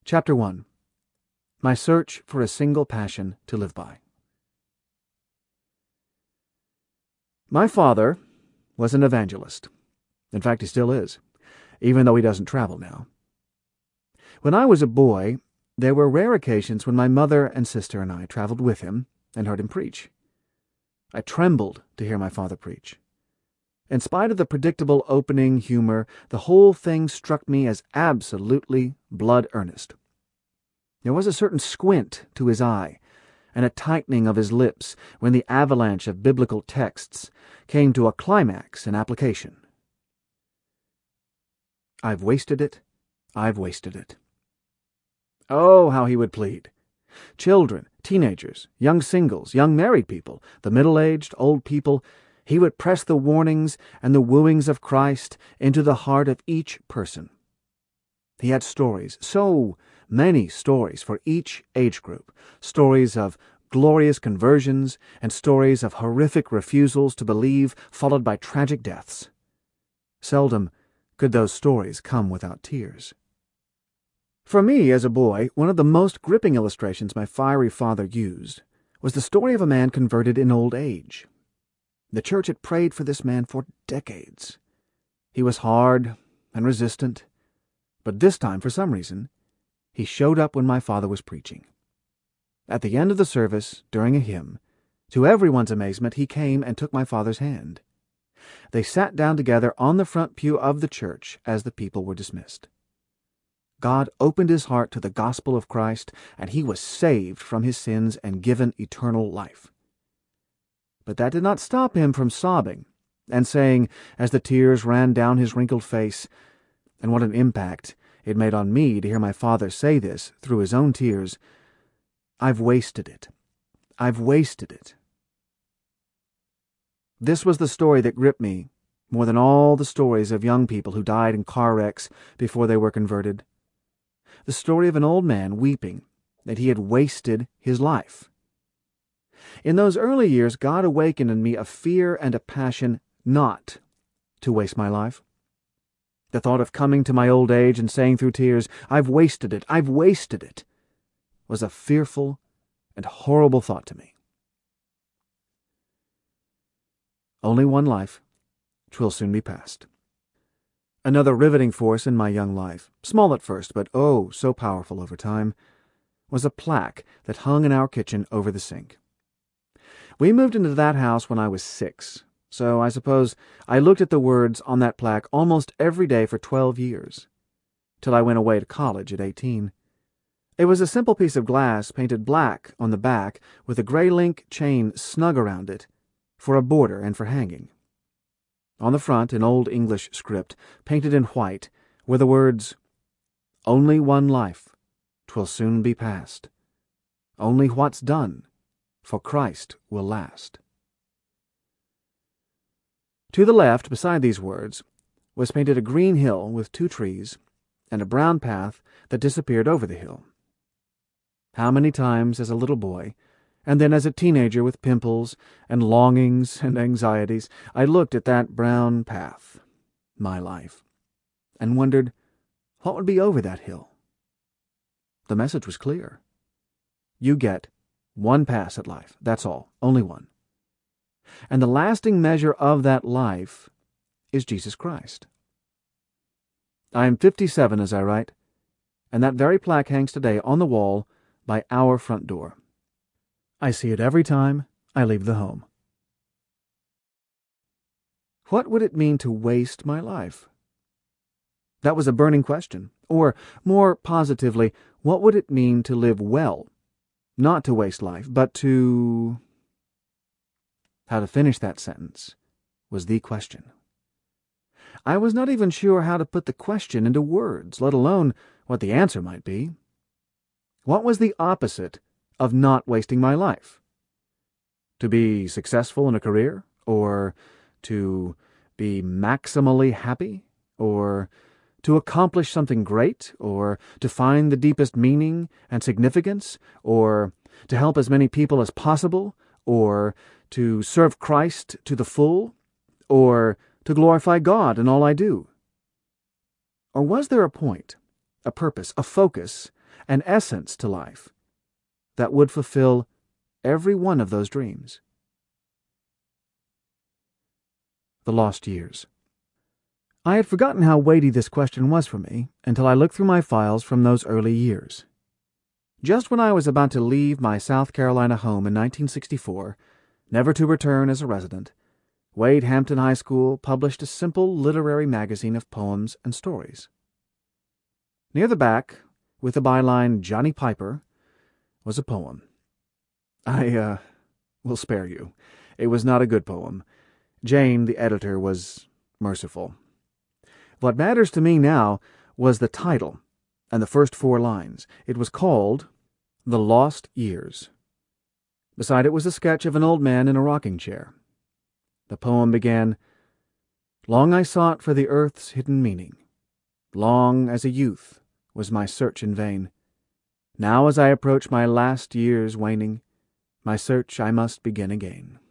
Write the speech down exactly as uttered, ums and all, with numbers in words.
Chapter one. My Search for a Single Passion to Live By. My father was an evangelist. In fact, he still is, even though he doesn't travel now. When I was a boy, there were rare occasions when my mother and sister and I traveled with him and heard him preach. I trembled to hear my father preach. In spite of the predictable opening humor, the whole thing struck me as absolutely blood-earnest. There was a certain squint to his eye and a tightening of his lips when the avalanche of biblical texts came to a climax in application. I've wasted it, I've wasted it. Oh, how he would plead. Children, teenagers, young singles, young married people, the middle-aged, old people, he would press the warnings and the wooings of Christ into the heart of each person. He had stories, so many stories for each age group, stories of glorious conversions and stories of horrific refusals to believe followed by tragic deaths. Seldom could those stories come without tears. For me, as a boy, one of the most gripping illustrations my fiery father used was the story of a man converted in old age. The church had prayed for this man for decades. He was hard and resistant, but this time, for some reason, he showed up when my father was preaching. At the end of the service, during a hymn, to everyone's amazement, he came and took my father's hand. They sat down together on the front pew of the church as the people were dismissed. God opened his heart to the gospel of Christ, and he was saved from his sins and given eternal life. But that did not stop him from sobbing and saying, as the tears ran down his wrinkled face, and what an impact it made on me to hear my father say this through his own tears, I've wasted it. I've wasted it. This was the story that gripped me more than all the stories of young people who died in car wrecks before they were converted. The story of an old man weeping that he had wasted his life. In those early years, God awakened in me a fear and a passion not to waste my life. The thought of coming to my old age and saying through tears, I've wasted it, I've wasted it, was a fearful and horrible thought to me. Only one life, 'twill soon be past. Another riveting force in my young life, small at first, but oh, so powerful over time, was a plaque that hung in our kitchen over the sink. We moved into that house when I was six, so I suppose I looked at the words on that plaque almost every day for twelve years, till I went away to college at eighteen. It was a simple piece of glass painted black on the back with a gray link chain snug around it for a border and for hanging. On the front, in Old English script, painted in white, were the words, Only one life, 'twill soon be past. Only what's done for Christ will last. To the left, beside these words, was painted a green hill with two trees and a brown path that disappeared over the hill. How many times as a little boy, and then as a teenager with pimples and longings and anxieties, I looked at that brown path, my life, and wondered what would be over that hill. The message was clear. You get one pass at life, that's all, only one. And the lasting measure of that life is Jesus Christ. I am fifty-seven as I write, and that very plaque hangs today on the wall by our front door. I see it every time I leave the home. What would it mean to waste my life? That was a burning question. Or, more positively, what would it mean to live well? Not to waste life, but to... How to finish that sentence was the question. I was not even sure how to put the question into words, let alone what the answer might be. What was the opposite of not wasting my life? To be successful in a career? Or to be maximally happy? Or to accomplish something great? Or to find the deepest meaning and significance? Or to help as many people as possible? Or to serve Christ to the full? Or to glorify God in all I do? Or was there a point, a purpose, a focus an essence to life that would fulfill every one of those dreams. The Lost Years. I had forgotten how weighty this question was for me until I looked through my files from those early years. Just when I was about to leave my South Carolina home in nineteen sixty-four, never to return as a resident, Wade Hampton High School published a simple literary magazine of poems and stories. Near the back, with the byline Johnny Piper, was a poem. I, uh, will spare you. It was not a good poem. Jane, the editor, was merciful. What matters to me now was the title and the first four lines. It was called The Lost Years. Beside it was a sketch of an old man in a rocking chair. The poem began, "Long I sought for the earth's hidden meaning. Long as a youth was my search in vain. Now as I approach my last year's waning, my search I must begin again."